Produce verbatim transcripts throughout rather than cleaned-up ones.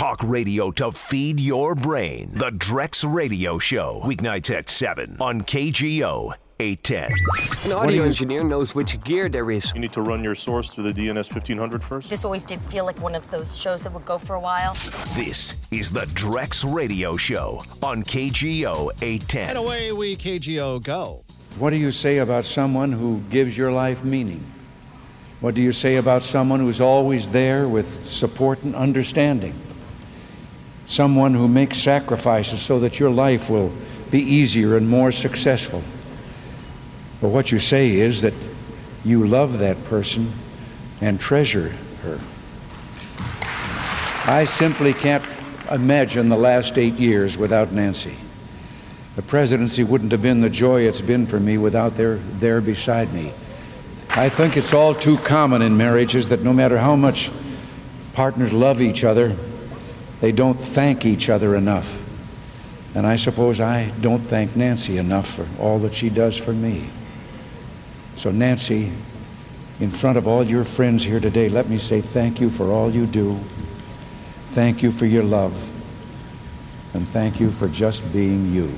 Talk radio to feed your brain. The Drex Radio Show. Weeknights at seven on K G O eight ten. An audio engineer knows which gear there is. You need to run your source through the D N S fifteen hundred first. This always did feel like one of those shows that would go for a while. This is the Drex Radio Show on K G O eight ten. And away we K G O go. What do you say about someone who gives your life meaning? What do you say about someone who's always there with support and understanding? Someone who makes sacrifices so that your life will be easier and more successful. But what you say is that you love that person and treasure her. I simply can't imagine the last eight years without Nancy. The presidency wouldn't have been the joy it's been for me without her there beside me. I think it's all too common in marriages that no matter how much partners love each other, they don't thank each other enough. And I suppose I don't thank Nancy enough for all that she does for me. So Nancy, in front of all your friends here today, let me say thank you for all you do. Thank you for your love. And thank you for just being you.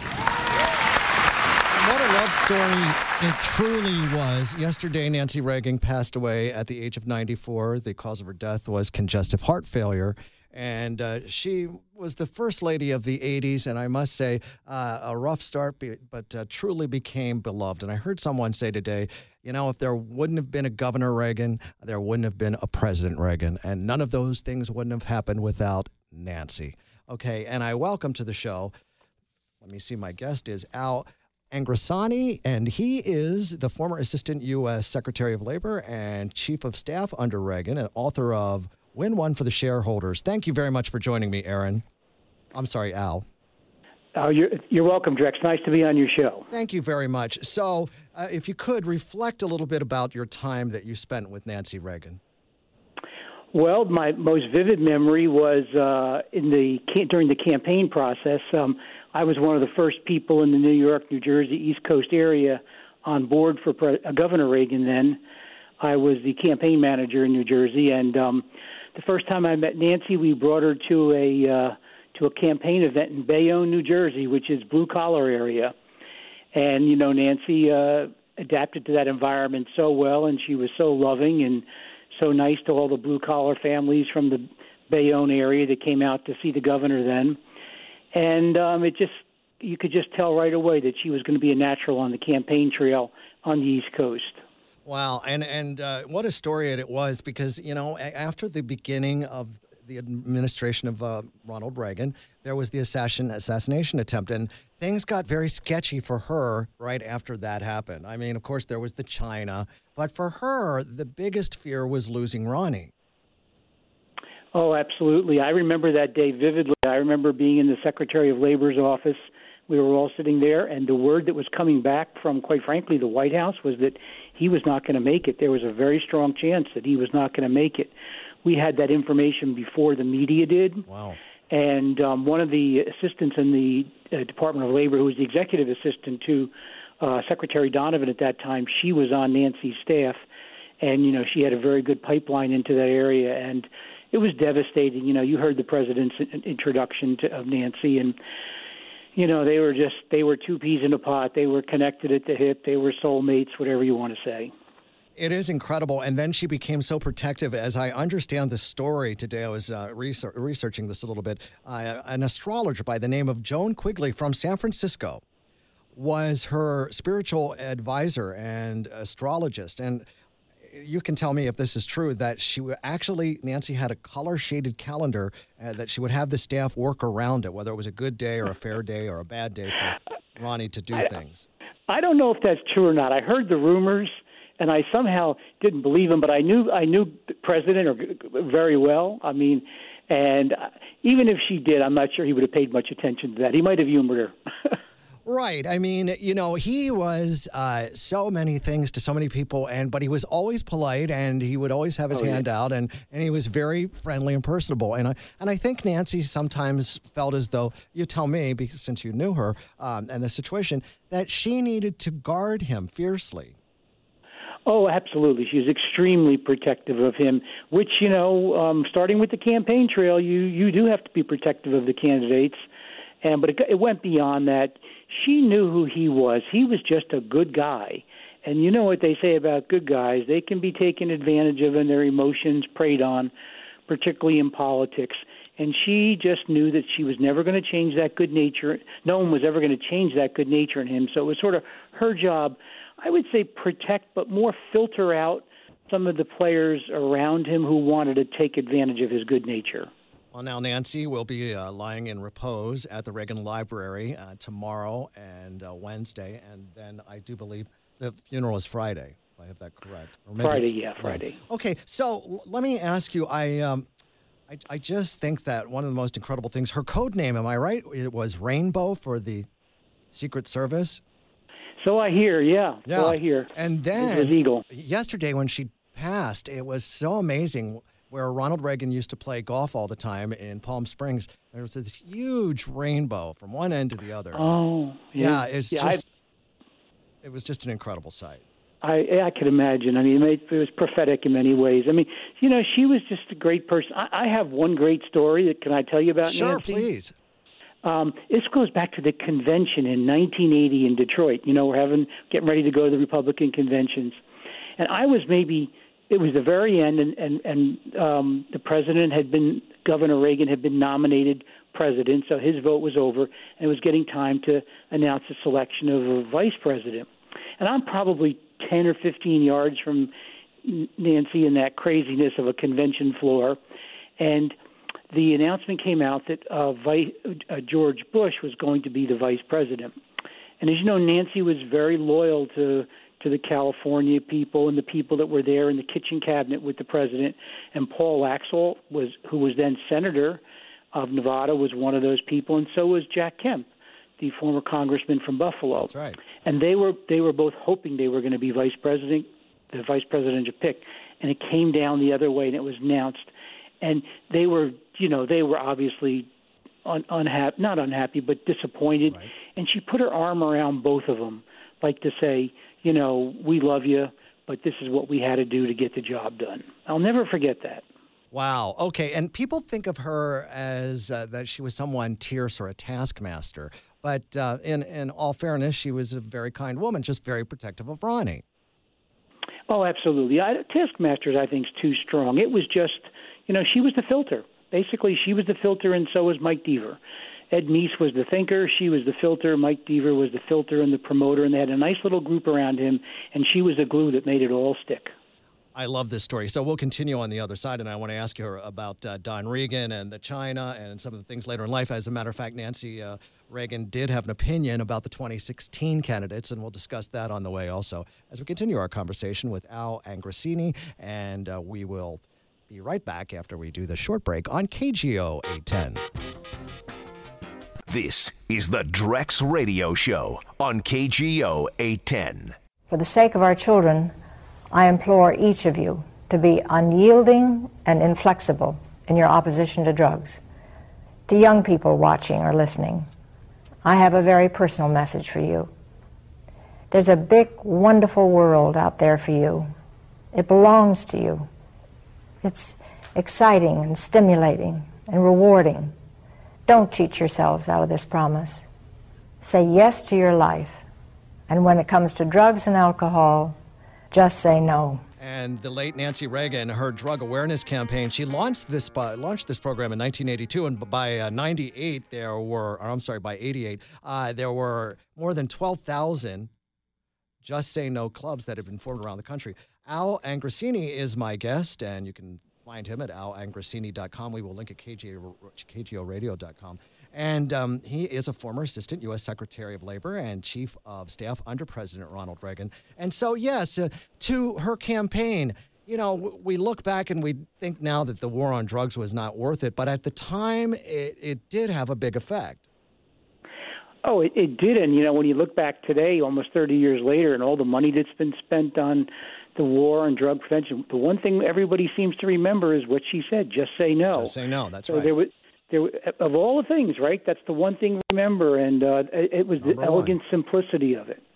What a love story it truly was. Yesterday, Nancy Reagan passed away at the age of ninety-four. The cause of her death was congestive heart failure. And uh, she was the first lady of the eighties, and I must say, uh, a rough start, but uh, truly became beloved. And I heard someone say today, you know, if there wouldn't have been a Governor Reagan, there wouldn't have been a President Reagan. And none of those things wouldn't have happened without Nancy. Okay, and I welcome to the show, let me see, my guest is Al Angrisani, and he is the former Assistant U S Secretary of Labor and Chief of Staff under Reagan and author of Win One for the Shareholders. Thank you very much for joining me, Aaron. I'm sorry, Al. Oh, you're, you're welcome, Drex. Nice to be on your show. Thank you very much. So uh, if you could, reflect a little bit about your time that you spent with Nancy Reagan. Well, my most vivid memory was uh, in the during the campaign process. Um, I was one of the first people in the New York, New Jersey, East Coast area on board for Pre- uh, Governor Reagan then. I was the campaign manager in New Jersey, and um, the first time I met Nancy, we brought her to a uh, to a campaign event in Bayonne, New Jersey, which is blue-collar area. And, you know, Nancy uh, adapted to that environment so well, and she was so loving and so nice to all the blue-collar families from the Bayonne area that came out to see the governor then. And um, it just, you could just tell right away that she was going to be a natural on the campaign trail on the East Coast. Wow, and and uh, what a story it was, because, you know, after the beginning of the administration of uh, Ronald Reagan, there was the assassin, assassination attempt, and things got very sketchy for her right after that happened. I mean, of course, there was the China, but for her, the biggest fear was losing Ronnie. Oh, absolutely. I remember that day vividly. I remember being in the Secretary of Labor's office. We were all sitting there, and the word that was coming back from, quite frankly, the White House was that he was not going to make it. There was a very strong chance that he was not going to make it. We had that information before the media did. Wow. And um, one of the assistants in the uh, Department of Labor, who was the executive assistant to uh, Secretary Donovan at that time, she was on Nancy's staff. And, you know, she had a very good pipeline into that area. And it was devastating. You know, you heard the president's introduction to, of Nancy, and you know, they were just, they were two peas in a pot. They were connected at the hip. They were soulmates, whatever you want to say. It is incredible. And then she became so protective. As I understand the story today, I was uh, research, researching this a little bit. Uh, an astrologer by the name of Joan Quigley from San Francisco was her spiritual advisor and astrologist. And you can tell me if this is true, that she would actually, Nancy had a color-shaded calendar uh, that she would have the staff work around it, whether it was a good day or a fair day or a bad day for Ronnie to do I, things. I don't know if that's true or not. I heard the rumors, and I somehow didn't believe them, but I knew I knew the president or, very well. I mean, and even if she did, I'm not sure he would have paid much attention to that. He might have humored her. Right. I mean, you know, he was uh, so many things to so many people, and but he was always polite, and he would always have his oh, hand yeah. out, and, and he was very friendly and personable. And I and I think Nancy sometimes felt as though, you tell me, because since you knew her um, and the situation, that she needed to guard him fiercely. Oh, absolutely. She was extremely protective of him, which, you know, um, starting with the campaign trail, you, you do have to be protective of the candidates. And But it, it went beyond that. She knew who he was. He was just a good guy. And you know what they say about good guys. They can be taken advantage of and their emotions preyed on, particularly in politics. And she just knew that she was never going to change that good nature. No one was ever going to change that good nature in him. So it was sort of her job, I would say protect, but more filter out some of the players around him who wanted to take advantage of his good nature. Well, now Nancy will be uh, lying in repose at the Reagan Library uh, tomorrow and uh, Wednesday. And then I do believe the funeral is Friday, if I have that correct. Or maybe Friday, yeah, Friday. Yeah. Okay, so l- let me ask you, I... Um, I, I just think that one of the most incredible things, her code name, am I right? It was Rainbow for the Secret Service. So I hear, yeah. Yeah. So I hear. And then it was Eagle. Yesterday when she passed, it was so amazing where Ronald Reagan used to play golf all the time in Palm Springs. There was this huge rainbow from one end to the other. Oh, yeah. Yeah, it's yeah, just, it was just an incredible sight. I, I could imagine. I mean, it was prophetic in many ways. I mean, you know, she was just a great person. I, I have one great story that can I tell you about Sure, Nancy? please. Um, this goes back to the convention in nineteen eighty in Detroit. You know, we're having getting ready to go to the Republican conventions, and I was maybe it was the very end, and and, and um, the president had been Governor Reagan had been nominated president, so his vote was over, and it was getting time to announce the selection of a vice president. And I'm probably ten or fifteen yards from Nancy in that craziness of a convention floor. And the announcement came out that uh, vice, uh, George Bush was going to be the vice president. And as you know, Nancy was very loyal to, to the California people and the people that were there in the kitchen cabinet with the president. And Paul Laxalt, was, who was then senator of Nevada, was one of those people, and so was Jack Kemp, the former congressman from Buffalo. That's right. And they were they were both hoping they were going to be vice president, the vice presidential pick, and it came down the other way, and it was announced. And they were, you know, they were obviously un- unhappy, not unhappy, but disappointed. Right. And she put her arm around both of them, like to say, you know, we love you, but this is what we had to do to get the job done. I'll never forget that. Wow. Okay. And people think of her as uh, that she was someone tierce or a taskmaster. But uh, in, in all fairness, she was a very kind woman, just very protective of Ronnie. Oh, absolutely. I, taskmasters, I think, is too strong. It was just, you know, she was the filter. Basically, she was the filter, and so was Mike Deaver. Ed Meese was the thinker. She was the filter. Mike Deaver was the filter and the promoter, and they had a nice little group around him, and she was the glue that made it all stick. I love this story. So we'll continue on the other side, and I want to ask you about uh, Don Regan and the China and some of the things later in life. As a matter of fact, Nancy uh, Reagan did have an opinion about the twenty sixteen candidates, and we'll discuss that on the way also as we continue our conversation with Al Angrasini, and uh, we will be right back after we do the short break on K G O eight ten. This is the Drex Radio Show on K G O eight ten. For the sake of our children, I implore each of you to be unyielding and inflexible in your opposition to drugs. To young people watching or listening, I have a very personal message for you. There's a big, wonderful world out there for you. It belongs to you. It's exciting and stimulating and rewarding. Don't cheat yourselves out of this promise. Say yes to your life. And when it comes to drugs and alcohol, just say no. And the late Nancy Reagan, her drug awareness campaign, she launched this uh, launched this program in nineteen eighty-two, and by uh, ninety-eight there were, or I'm sorry, by eighty-eight, uh, there were more than twelve thousand Just Say No clubs that have been formed around the country. Al Angrasini is my guest, and you can find him at al angrasini dot com. We will link at K G O radio dot com. And um, he is a former assistant U S Secretary of Labor and Chief of Staff under President Ronald Reagan. And so, yes, uh, to her campaign, you know, w- we look back and we think now that the war on drugs was not worth it. But at the time, it, it did have a big effect. Oh, it, it did. And, you know, when you look back today, almost thirty years later, and all the money that's been spent on the war on drug prevention, the one thing everybody seems to remember is what she said, just say no. Just say no, that's so right. There was, there, of all the things, right, that's the one thing to remember, and uh, it, it was Number the elegant one. simplicity of it.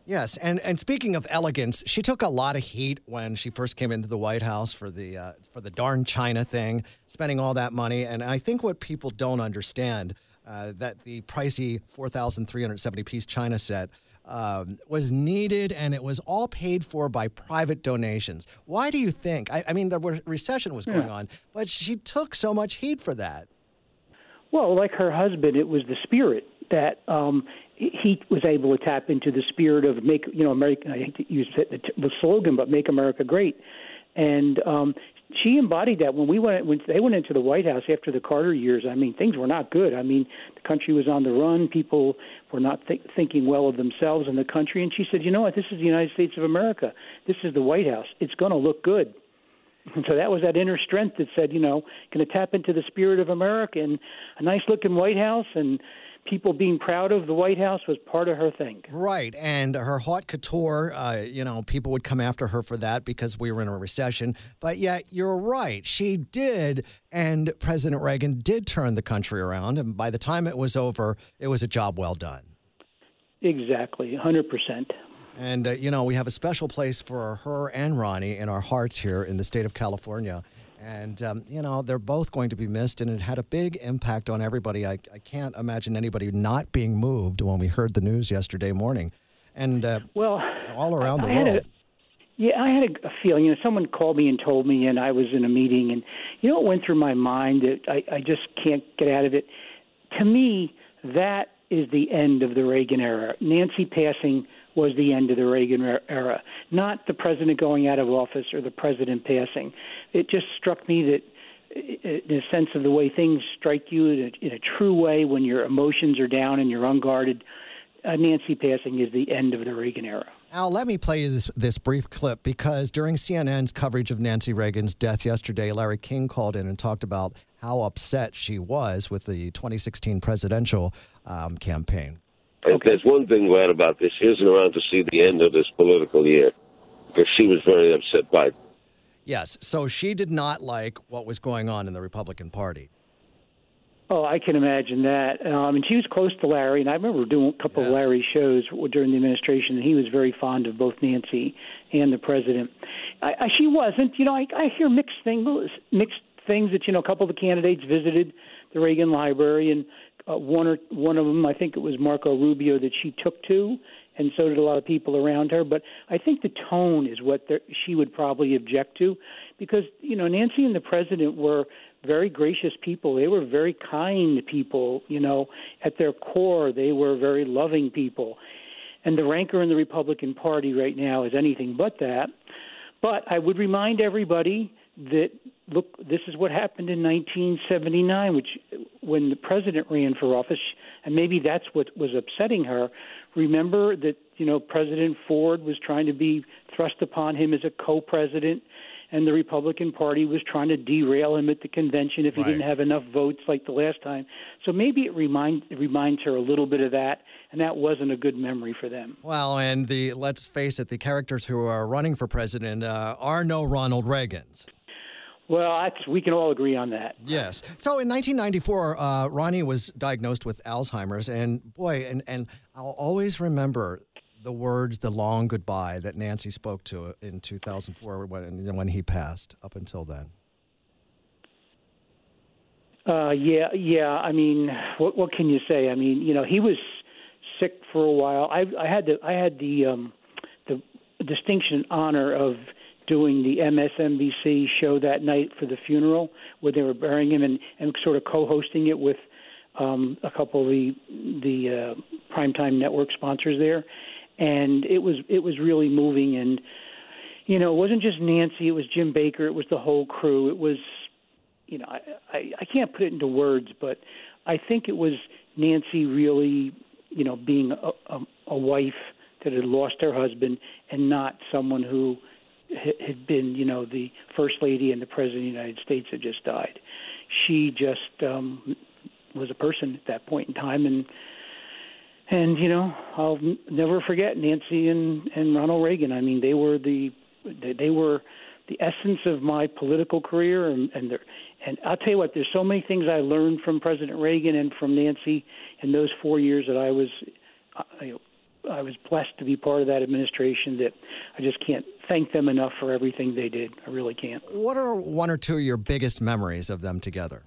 Yes, and, and speaking of elegance, she took a lot of heat when she first came into the White House for the uh, for the darn China thing, spending all that money. And I think what people don't understand, uh, that the pricey four thousand three hundred seventy piece China set um, was needed, and it was all paid for by private donations. Why do you think? I, I mean, the re- recession was going Yeah. on, but she took so much heat for that. Well, like her husband, it was the spirit that um, he was able to tap into the spirit of make, you know, America. I hate to use the, the slogan, but make America great. And um, she embodied that when we went, when they went into the White House after the Carter years. I mean, things were not good. I mean, the country was on the run. People were not th- thinking well of themselves and the country. And she said, you know what? This is the United States of America. This is the White House. It's going to look good. And so that was that inner strength that said, you know, going to tap into the spirit of America. And a nice-looking White House and people being proud of the White House was part of her thing. Right, and her haute couture, uh, you know, people would come after her for that because we were in a recession. But yet, you're right, she did, and President Reagan did turn the country around. And by the time it was over, it was a job well done. Exactly, one hundred percent. And, uh, you know, we have a special place for her and Ronnie in our hearts here in the state of California. And, um, you know, they're both going to be missed, and it had a big impact on everybody. I, I can't imagine anybody not being moved when we heard the news yesterday morning. And uh, well, all around I, the I had world. A, yeah, I had a, a feeling. You know, someone called me and told me, and I was in a meeting, and, you know, it went through my mind that I, I just can't get out of it. To me, that is the end of the Reagan era. Nancy passing was the end of the Reagan era, not the president going out of office or the president passing. It just struck me that, in a sense of the way things strike you in a, in a true way when your emotions are down and you're unguarded, uh, Nancy passing is the end of the Reagan era. Al, let me play you this, this brief clip because during C N N's coverage of Nancy Reagan's death yesterday, Larry King called in and talked about how upset she was with the twenty sixteen presidential um, campaign. If there's one thing glad about this, she isn't around to see the end of this political year because she was very upset by it. Yes, so she did not like what was going on in the Republican Party. Oh, I can imagine that. Um, and she was close to Larry, and I remember doing a couple Yes. of Larry's shows during the administration, and he was very fond of both Nancy and the president. I, I, she wasn't. You know, I, I hear mixed things, mixed things that, you know, a couple of the candidates visited the Reagan Library, and uh, one or one of them, I think it was Marco Rubio, that she took to, and so did a lot of people around her. But I think the tone is what she would probably object to, because, you know, Nancy and the president were very gracious people. They were very kind people, you know. At their core, they were very loving people. And the rancor in the Republican Party right now is anything but that. But I would remind everybody that, look, this is what happened in nineteen seventy-nine, which when the president ran for office, and maybe that's what was upsetting her. Remember that, you know, President Ford was trying to be thrust upon him as a co-president, and the Republican Party was trying to derail him at the convention if he Right. didn't have enough votes like the last time. So maybe it, remind, it reminds her a little bit of that, and that wasn't a good memory for them. Well, and the let's face it, the characters who are running for president uh, are no Ronald Reagans. Well, that's, we can all agree on that. Yes. So in nineteen ninety-four, uh, Ronnie was diagnosed with Alzheimer's, and boy, and, and I'll always remember the words, the long goodbye that Nancy spoke to in two thousand four when, when he passed, up until then. Uh, yeah, yeah. I mean, what, what can you say? I mean, you know, he was sick for a while. I, I had the, I had the, um, the distinction and honor of doing the M S N B C show that night for the funeral, where they were burying him, and, and sort of co-hosting it with um, a couple of the the uh, primetime network sponsors there, and it was it was really moving. And you know, it wasn't just Nancy; it was Jim Baker, it was the whole crew. It was, you know, I I, I can't put it into words, but I think it was Nancy really, you know, being a, a, a wife that had lost her husband, and not someone who had been, you know, the first lady and the president of the United States had just died. She just um, was a person at that point in time, and and you know, I'll never forget Nancy and, and Ronald Reagan. I mean, they were the they were the essence of my political career, and and, and I'll tell you what, there's so many things I learned from President Reagan and from Nancy in those four years that I was, uh, you know, I was blessed to be part of that administration that I just can't thank them enough for everything they did. I really can't. What are one or two of your biggest memories of them together?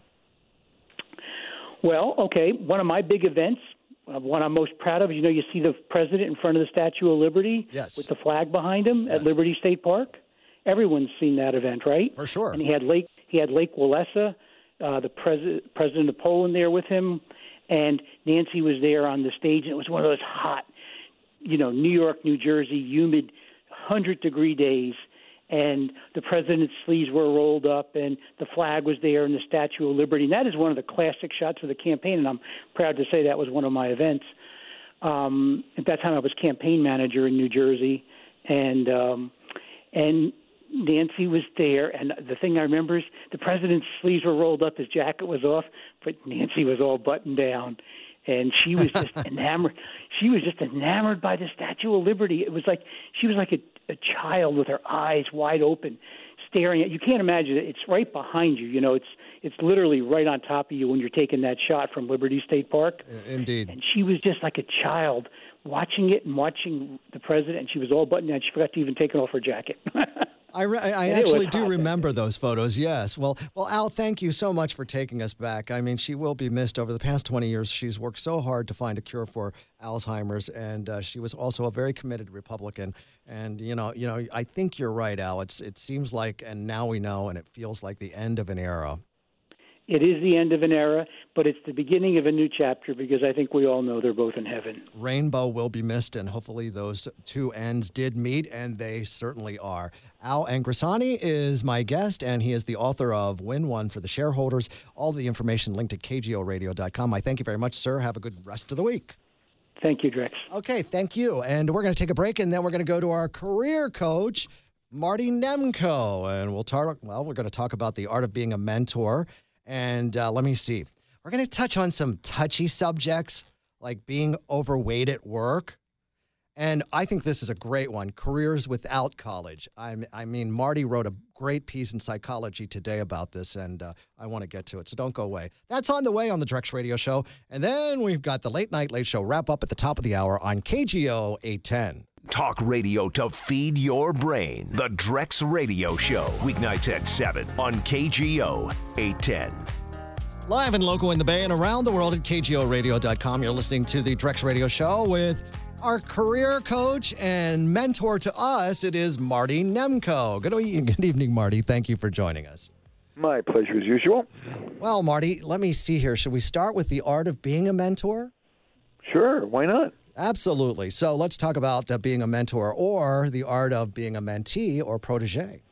Well, okay, one of my big events, uh, one I'm most proud of, you know, you see the president in front of the Statue of Liberty yes. with the flag behind him yes. at Liberty State Park. Everyone's seen that event, right? For sure. And he had Lake he had Lake Walesa, uh, the pres- president of Poland there with him, and Nancy was there on the stage, and it was one of those hot, you know, New York, New Jersey, humid, one hundred degree days, and the president's sleeves were rolled up, and the flag was there, and the Statue of Liberty. And that is one of the classic shots of the campaign, and I'm proud to say that was one of my events. Um, at that time, I was campaign manager in New Jersey, and um, and Nancy was there. And the thing I remember is the president's sleeves were rolled up, his jacket was off, but Nancy was all buttoned down. And she was just enamored. She was just enamored by the Statue of Liberty. It was like she was like a, a child with her eyes wide open, staring at. You can't imagine it. It's right behind you. You know, it's it's literally right on top of you when you're taking that shot from Liberty State Park. Indeed. And she was just like a child watching it and watching the president. And she was all buttoned down. She forgot to even take off her jacket. I, re- I actually do remember those photos, yes. Well, well, Al, thank you so much for taking us back. I mean, she will be missed. Over the past twenty years, she's worked so hard to find a cure for Alzheimer's, and uh, she was also a very committed Republican. And, you know, you know, I think you're right, Al. It's, it seems like, and now we know, and it feels like the end of an era. It is the end of an era, but it's the beginning of a new chapter because I think we all know they're both in heaven. Rainbow will be missed, and hopefully those two ends did meet, and they certainly are. Al Angrisani is my guest, and he is the author of Win One for the Shareholders. All the information linked at K G O radio dot com. I thank you very much, sir. Have a good rest of the week. Thank you, Drex. Okay, thank you. And we're going to take a break, and then we're going to go to our career coach, Marty Nemko. And we'll talk, well, we're going to talk about the art of being a mentor. And uh, let me see. We're going to touch on some touchy subjects like being overweight at work. And I think this is a great one, careers without college. I, I mean, Marty wrote a great piece in Psychology Today about this, and uh, I want to get to it, so don't go away. That's on the way on the Drex Radio Show. And then we've got the Late Night Late Show wrap up at the top of the hour on K G O eight ten. Talk radio to feed your brain. The Drex Radio Show. Weeknights at seven on K G O eight ten. Live and local in the Bay and around the world at K G O radio dot com. You're listening to the Drex Radio Show with our career coach and mentor to us. It is Marty Nemko. Good evening, good evening, Marty. Thank you for joining us. My pleasure as usual. Well, Marty, let me see here. Should we start with the art of being a mentor? Sure. Why not? Absolutely. So let's talk about uh, being a mentor or the art of being a mentee or protege.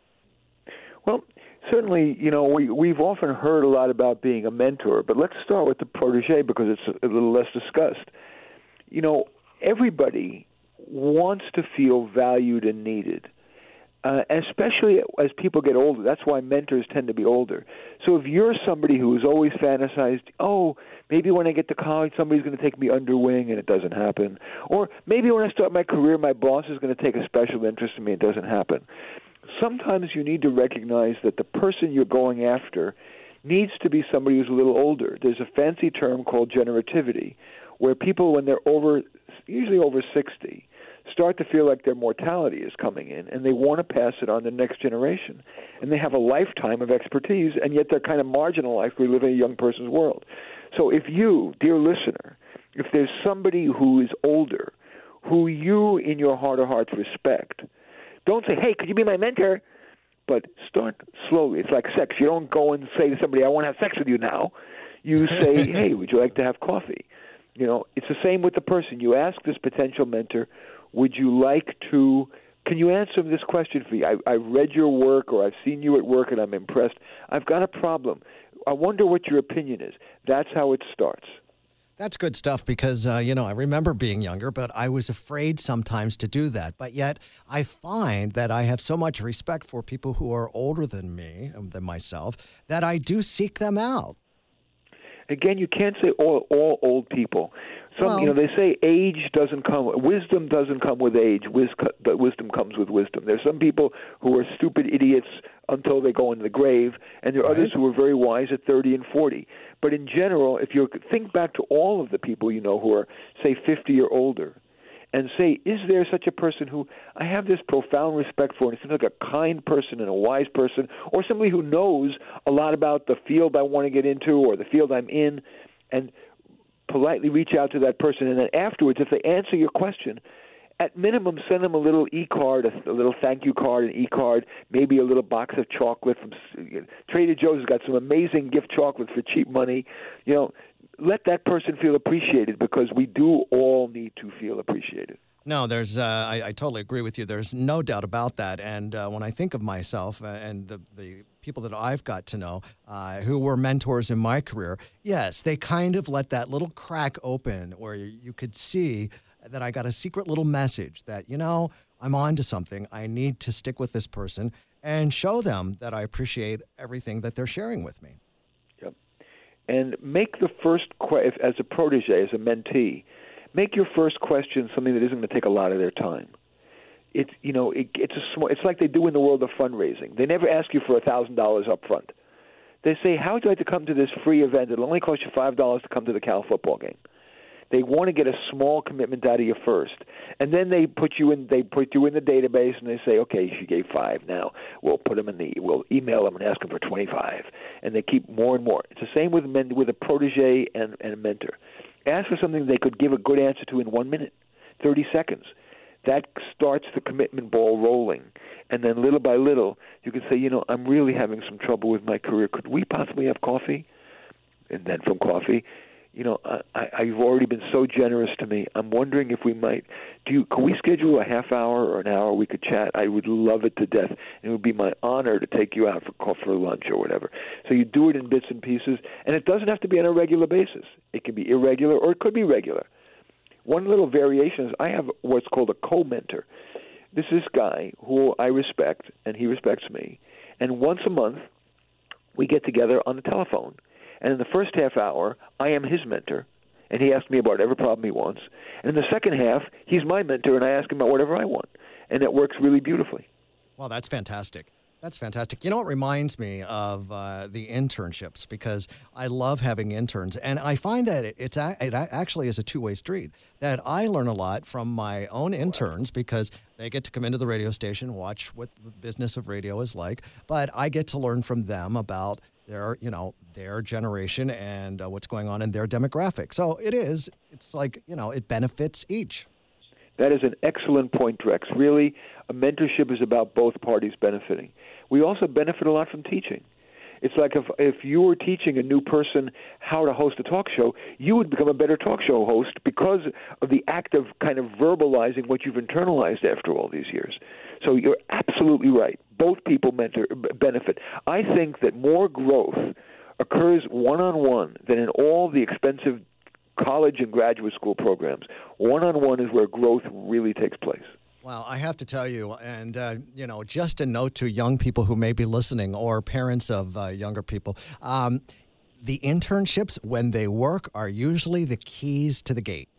Well, certainly, you know, we, we've often heard a lot about being a mentor, but let's start with the protege because it's a little less discussed. You know, everybody wants to feel valued and needed, uh, especially as people get older. That's why mentors tend to be older. So if you're somebody who has always fantasized, oh, maybe when I get to college, somebody's going to take me under wing, and it doesn't happen. Or maybe when I start my career, my boss is going to take a special interest in me, it doesn't happen. Sometimes you need to recognize that the person you're going after needs to be somebody who's a little older. There's a fancy term called generativity, where people, when they're over, usually over sixty, start to feel like their mortality is coming in, and they want to pass it on to the next generation. And they have a lifetime of expertise, and yet they're kind of marginalized. We live in a young person's world. So if you, dear listener, if there's somebody who is older, who you in your heart of hearts respect, don't say, hey, could you be my mentor? But start slowly. It's like sex. You don't go and say to somebody, I want to have sex with you now. You say, hey, would you like to have coffee? You know, it's the same with the person. You ask this potential mentor, would you like to, can you answer this question for me? I, I read your work or I've seen you at work and I'm impressed. I've got a problem. I wonder what your opinion is. That's how it starts. That's good stuff because, uh, you know, I remember being younger, but I was afraid sometimes to do that. But yet I find that I have so much respect for people who are older than me, than myself, that I do seek them out. Again, you can't say all, all old people. Some, well, you know, they say age doesn't come, wisdom doesn't come with age, wis- but wisdom comes with wisdom. There's some people who are stupid idiots until they go into the grave, and there are right. others who are very wise at thirty and forty. But in general, if you think back to all of the people you know who are, say, fifty or older, and say, is there such a person who I have this profound respect for, and it seems like a kind person and a wise person, or somebody who knows a lot about the field I want to get into or the field I'm in, and politely reach out to that person. And then afterwards, if they answer your question, at minimum, send them a little e-card, a, a little thank you card, an e-card, maybe a little box of chocolate. From you know, Trader Joe's has got some amazing gift chocolate for cheap money. You know, let that person feel appreciated, because we do all need to feel appreciated. No, there's. Uh, I, I totally agree with you. There's no doubt about that. And uh, when I think of myself uh, and the the people that I've got to know uh, who were mentors in my career, yes, they kind of let that little crack open where you, you could see that I got a secret little message that, you know, I'm on to something. I need to stick with this person and show them that I appreciate everything that they're sharing with me. Yep. And make the first, que- as a protege, as a mentee, make your first question something that isn't going to take a lot of their time. It's, you know, it, it's a small, it's like they do in the world of fundraising. They never ask you for a thousand dollars up front. They say, how would you like to come to this free event? It'll only cost you five dollars to come to the Cal football game. They want to get a small commitment out of you first, and then they put you in. They put you in the database, and they say, "Okay, you gave five. Now we'll put them in the. We'll email them and ask them for twenty-five." And they keep more and more. It's the same with men, with a protege and, and a mentor. Ask for something they could give a good answer to in one minute, thirty seconds. That starts the commitment ball rolling, and then little by little, you can say, "You know, I'm really having some trouble with my career. Could we possibly have coffee?" And then from coffee, you know, I, I, you've already been so generous to me. I'm wondering if we might, do you, can we schedule a half hour or an hour we could chat? I would love it to death. It would be my honor to take you out for coffee or lunch or whatever. So you do it in bits and pieces, and it doesn't have to be on a regular basis. It can be irregular or it could be regular. One little variation is I have what's called a co-mentor. This is this guy who I respect, and he respects me. And once a month, we get together on the telephone. And in the first half hour, I am his mentor, and he asks me about whatever problem he wants. And in the second half, he's my mentor, and I ask him about whatever I want. And it works really beautifully. Well, that's fantastic. That's fantastic. You know, it reminds me of uh, the internships, because I love having interns. And I find that it, it's a, it actually is a two-way street, that I learn a lot from my own interns because they get to come into the radio station, watch what the business of radio is like. But I get to learn from them about their, you know, their generation and uh, what's going on in their demographic. So it is, it's like, you know, it benefits each. That is an excellent point, Drex. Really, a mentorship is about both parties benefiting. We also benefit a lot from teaching. It's like if if you were teaching a new person how to host a talk show, you would become a better talk show host because of the act of kind of verbalizing what you've internalized after all these years. So you're absolutely right. Both people mentor, benefit. I think that more growth occurs one-on-one than in all the expensive college and graduate school programs. One-on-one is where growth really takes place. Well, I have to tell you, and, uh, you know, just a note to young people who may be listening or parents of uh, younger people, um, the internships, when they work, are usually the keys to the gate.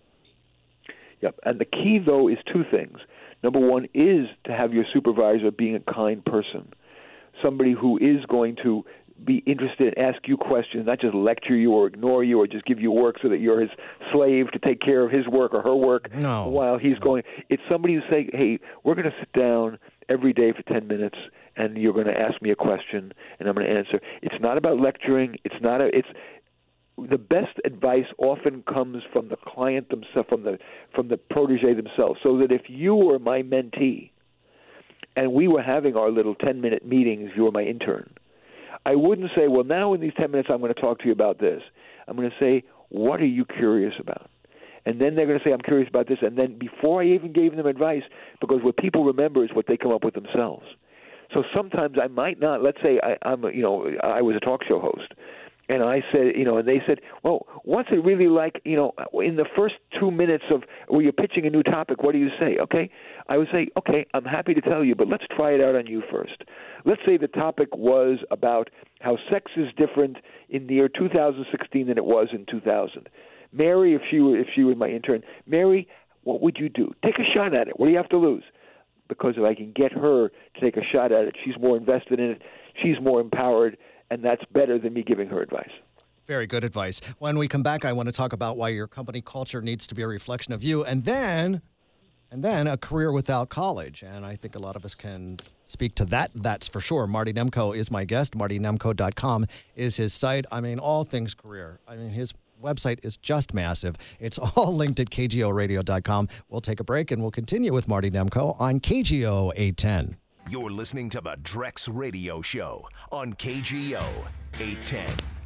Yep, and the key, though, is two things. Number one is to have your supervisor being a kind person, somebody who is going to be interested and ask you questions, not just lecture you or ignore you or just give you work so that you're his slave to take care of his work or her work no. while he's going. It's somebody who say, hey, we're going to sit down every day for ten minutes and you're going to ask me a question and I'm going to answer. It's not about lecturing. It's not a, it's the best advice often comes from the client themselves, from the from the protege themselves. So that if you were my mentee and we were having our little ten-minute meetings, if you were my intern, I wouldn't say, well, now in these ten minutes I'm going to talk to you about this. I'm going to say, what are you curious about? And then they're going to say, I'm curious about this. And then before I even gave them advice, because what people remember is what they come up with themselves. So sometimes I might not, let's say I, I'm, a, you know, I was a talk show host. And I said, you know, and they said, well, what's it really like, you know, in the first two minutes of where you're pitching a new topic, what do you say? Okay. I would say, okay, I'm happy to tell you, but let's try it out on you first. Let's say the topic was about how sex is different in the year two thousand sixteen than it was in two thousand. Mary, if she were, if she was my intern, Mary, what would you do? Take a shot at it. What do you have to lose? Because if I can get her to take a shot at it, she's more invested in it, she's more empowered, and that's better than me giving her advice. Very good advice. When we come back, I want to talk about why your company culture needs to be a reflection of you. And then And then a career without college. And I think a lot of us can speak to that. That's for sure. Marty Nemko is my guest. marty nemko dot com is his site. I mean, all things career. I mean, his website is just massive. It's all linked at k g o radio dot com. We'll take a break and we'll continue with Marty Nemko on K G O eight ten. You're listening to the Drex Radio Show on K G O eight ten.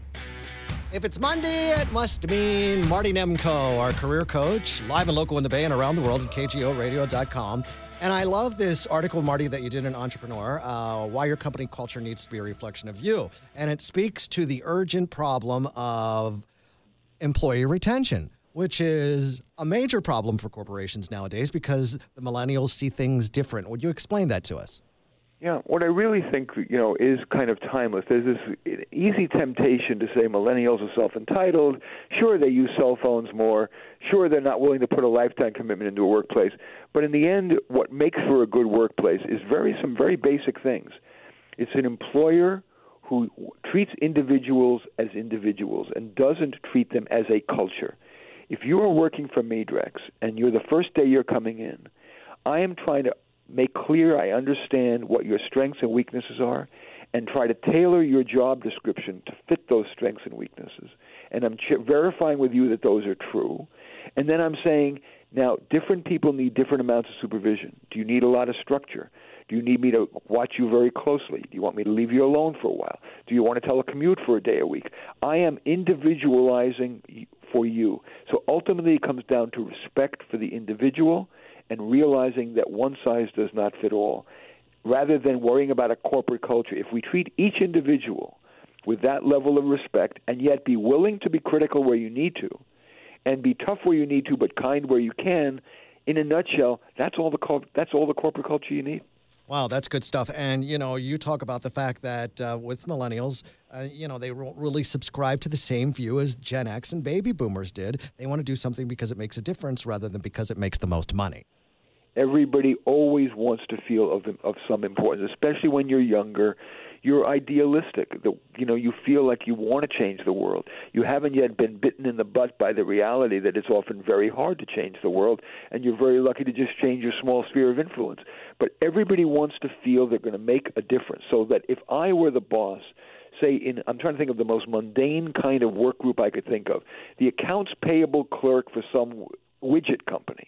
If it's Monday, it must mean Marty Nemko, our career coach, live and local in the Bay and around the world at k g o radio dot com. And I love this article, Marty, that you did in Entrepreneur, uh, why your company culture needs to be a reflection of you. And it speaks to the urgent problem of employee retention, which is a major problem for corporations nowadays because the millennials see things different. Would you explain that to us? Yeah, what I really think, you know, is kind of timeless. There's this easy temptation to say millennials are self-entitled. Sure, they use cell phones more. Sure, they're not willing to put a lifetime commitment into a workplace. But in the end, what makes for a good workplace is very some very basic things. It's an employer who treats individuals as individuals and doesn't treat them as a culture. If you are working for me, Drex, and you're the first day you're coming in, I am trying to make clear I understand what your strengths and weaknesses are and try to tailor your job description to fit those strengths and weaknesses. And I'm ch- verifying with you that those are true. And then I'm saying, now, different people need different amounts of supervision. Do you need a lot of structure? Do you need me to watch you very closely? Do you want me to leave you alone for a while? Do you want to telecommute for a day a week? I am individualizing for you. So ultimately it comes down to respect for the individual and realizing that one size does not fit all, rather than worrying about a corporate culture. If we treat each individual with that level of respect and yet be willing to be critical where you need to and be tough where you need to but kind where you can, in a nutshell, that's all the that's all the corporate culture you need. Wow, that's good stuff. And, you know, you talk about the fact that uh, with millennials, uh, you know, they won't really subscribe to the same view as Gen X and baby boomers did. They want to do something because it makes a difference rather than because it makes the most money. Everybody always wants to feel of of some importance, especially when you're younger. You're idealistic. The, you know, you feel like you want to change the world. You haven't yet been bitten in the butt by the reality that it's often very hard to change the world, and you're very lucky to just change your small sphere of influence. But everybody wants to feel they're going to make a difference, so that if I were the boss, say, in I'm trying to think of the most mundane kind of work group I could think of, the accounts payable clerk for some widget company,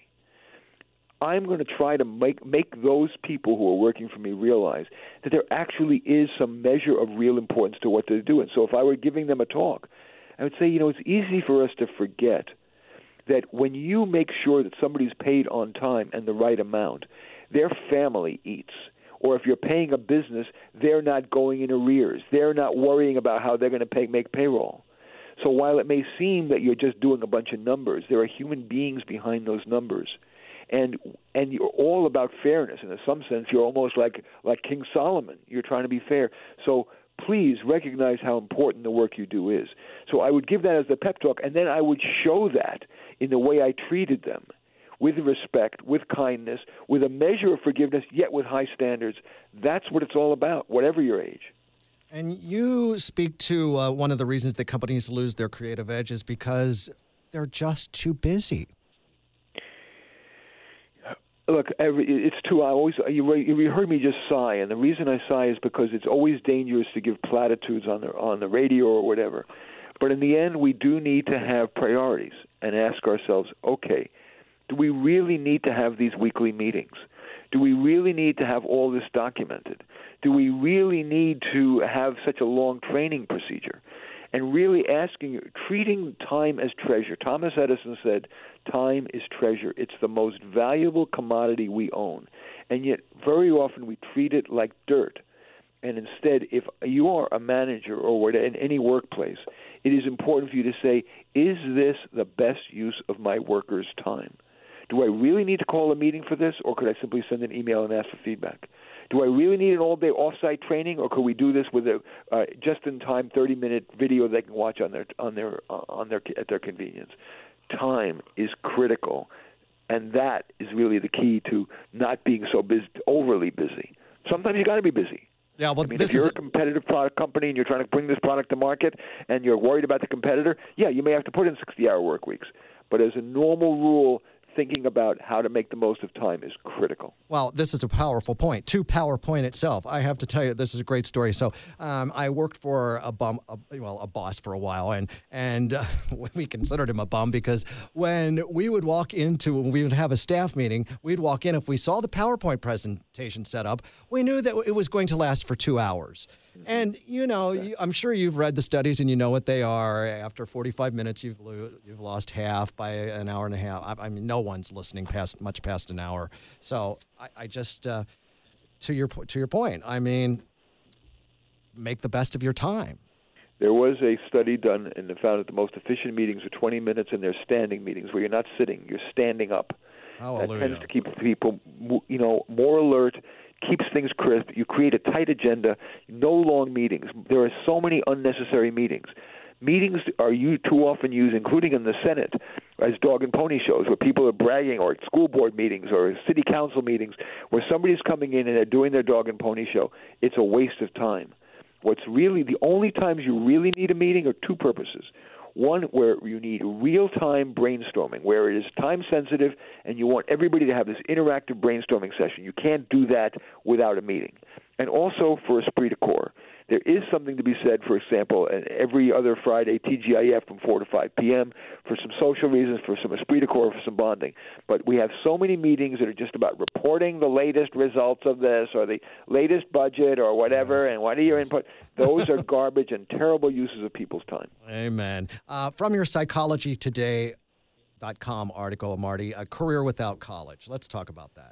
I'm going to try to make make those people who are working for me realize that there actually is some measure of real importance to what they're doing. So if I were giving them a talk, I would say, you know, it's easy for us to forget that when you make sure that somebody's paid on time and the right amount, their family eats. Or if you're paying a business, they're not going in arrears. They're not worrying about how they're going to pay, make payroll. So while it may seem that you're just doing a bunch of numbers, there are human beings behind those numbers. And and you're all about fairness. And in some sense, you're almost like like King Solomon. You're trying to be fair. So please recognize how important the work you do is. So I would give that as the pep talk, and then I would show that in the way I treated them, with respect, with kindness, with a measure of forgiveness, yet with high standards. That's what it's all about, whatever your age. And you speak to uh, one of the reasons that companies lose their creative edge is because they're just too busy. Look, every, it's too. I always you, you heard me just sigh, and the reason I sigh is because it's always dangerous to give platitudes on the on the radio or whatever. But in the end, we do need to have priorities and ask ourselves, okay, do we really need to have these weekly meetings? Do we really need to have all this documented? Do we really need to have such a long training procedure? And really asking, treating time as treasure. Thomas Edison said, time is treasure. It's the most valuable commodity we own. And yet, very often we treat it like dirt. And instead, if you are a manager or whatever, in any workplace, it is important for you to say, is this the best use of my workers' time? Do I really need to call a meeting for this, or could I simply send an email and ask for feedback? Do I really need an all-day off-site training, or could we do this with a uh, just-in-time thirty-minute video they can watch on their on their uh, on their at their convenience? Time is critical, and that is really the key to not being so busy, overly busy. Sometimes you got to be busy. Yeah, well, I mean, this if you're is a competitive product company and you're trying to bring this product to market, and you're worried about the competitor, yeah, you may have to put in sixty-hour work weeks. But as a normal rule, thinking about how to make the most of time is critical. Well, this is a powerful point. To PowerPoint itself, I have to tell you, this is a great story. So, um, I worked for a bum, a, well, a boss for a while, and and uh, we considered him a bum because when we would walk into, when we would have a staff meeting, we'd walk in. If we saw the PowerPoint presentation set up, we knew that it was going to last for two hours. And, you know, you, I'm sure you've read the studies and you know what they are. After forty-five minutes, you've lo- you've lost half by an hour and a half. I, I mean, no one's listening past much past an hour. So I, I just, uh, to your to your point, I mean, make the best of your time. There was a study done and it found that the most efficient meetings are twenty minutes, and they're standing meetings where you're not sitting, you're standing up. Hallelujah. That tends to keep people, you know, more alert, keeps things crisp. You create a tight agenda, no long meetings. There are so many unnecessary meetings. Meetings are you too often used, including in the Senate, as dog and pony shows where people are bragging, or at school board meetings or city council meetings where somebody's coming in and they're doing their dog and pony show. It's a waste of time. What's really the only times you really need a meeting are two purposes. One, where you need real-time brainstorming, where it is time-sensitive and you want everybody to have this interactive brainstorming session. You can't do that without a meeting. And also for esprit de corps. There is something to be said, for example, every other Friday, T G I F from four to five p.m. for some social reasons, for some esprit de corps, for some bonding. But we have so many meetings that are just about reporting the latest results of this or the latest budget or whatever, yes. and what are your input? Those are garbage and terrible uses of people's time. Amen. Uh, from your psychology today dot com article, Marty, A Career Without College. Let's talk about that.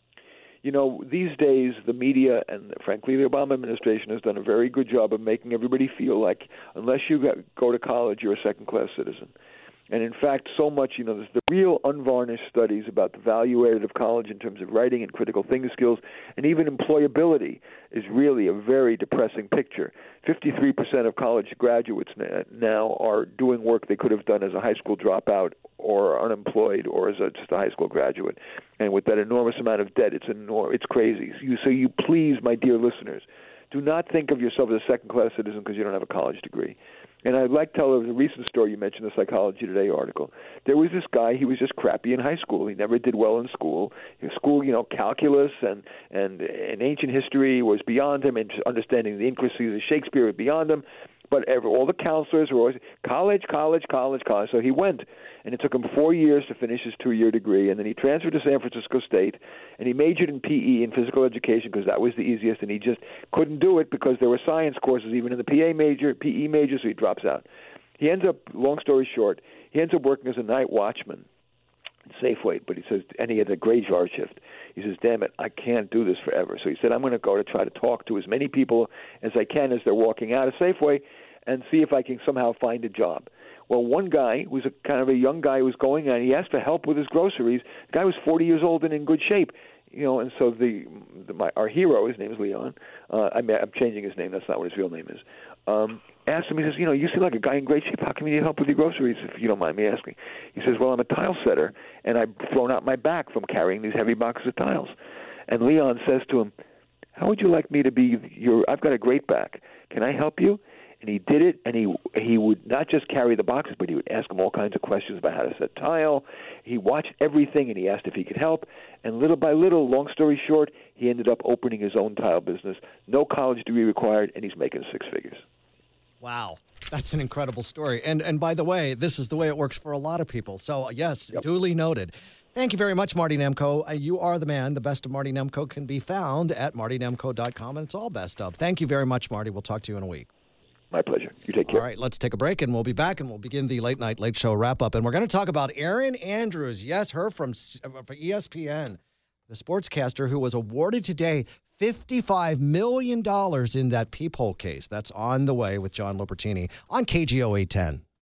You know, these days, the media and, frankly, the Obama administration has done a very good job of making everybody feel like unless you go to college, you're a second-class citizen. And, in fact, so much, you know, there's the real unvarnished studies about the value added of college in terms of writing and critical thinking skills, and even employability is really a very depressing picture. fifty-three percent of college graduates now are doing work they could have done as a high school dropout or unemployed or as a, just a high school graduate. And with that enormous amount of debt, it's enor- it's crazy. So you, so you please, my dear listeners, do not think of yourself as a second-class citizen because you don't have a college degree. And I'd like to tell a recent story. You mentioned the Psychology Today article. There was this guy, he was just crappy in high school. He never did well in school. His school, you know, calculus and, and, and ancient history was beyond him, and understanding the intricacies of Shakespeare was beyond him. But every, all the counselors were always, college, college, college, college. So he went, and it took him four years to finish his two-year degree, and then he transferred to San Francisco State, and he majored in P E, in physical education, because that was the easiest, and he just couldn't do it because there were science courses even in the P A major, P E major, so he drops out. He ends up, long story short, he ends up working as a night watchman in Safeway, but he says, and he had a graveyard shift. He says, damn it, I can't do this forever. So he said, I'm going to go to try to talk to as many people as I can as they're walking out of Safeway and see if I can somehow find a job. Well, one guy was a kind of a young guy who was going on. He asked for help with his groceries. The guy was forty years old and in good shape. You know, and so the, the my our hero, his name is Leon. Uh, I'm, I'm changing his name. That's not what his real name is. Um, asked him, he says, you know, you seem like a guy in great shape. How come you need help with your groceries, if you don't mind me asking? He says, well, I'm a tile setter, and I've thrown out my back from carrying these heavy boxes of tiles. And Leon says to him, how would you like me to be your, I've got a great back. Can I help you? And he did it, and he he would not just carry the boxes, but he would ask him all kinds of questions about how to set tile. He watched everything, and he asked if he could help. And little by little, long story short, he ended up opening his own tile business. No college degree required, and he's making six figures. Wow. That's an incredible story. And and by the way, this is the way it works for a lot of people. So, yes, yep. Duly noted. Thank you very much, Marty Nemko. Uh, you are the man. The best of Marty Nemko can be found at marty nemko dot com, and it's all best of. Thank you very much, Marty. We'll talk to you in a week. My pleasure. You take care. All right, let's take a break, and we'll be back, and we'll begin the Late Night Late Show wrap-up. And we're going to talk about Erin Andrews. Yes, her from, from E S P N, the sportscaster who was awarded today fifty-five million dollars in that peephole case. That's on the way with John Lopertini on K G O eight ten.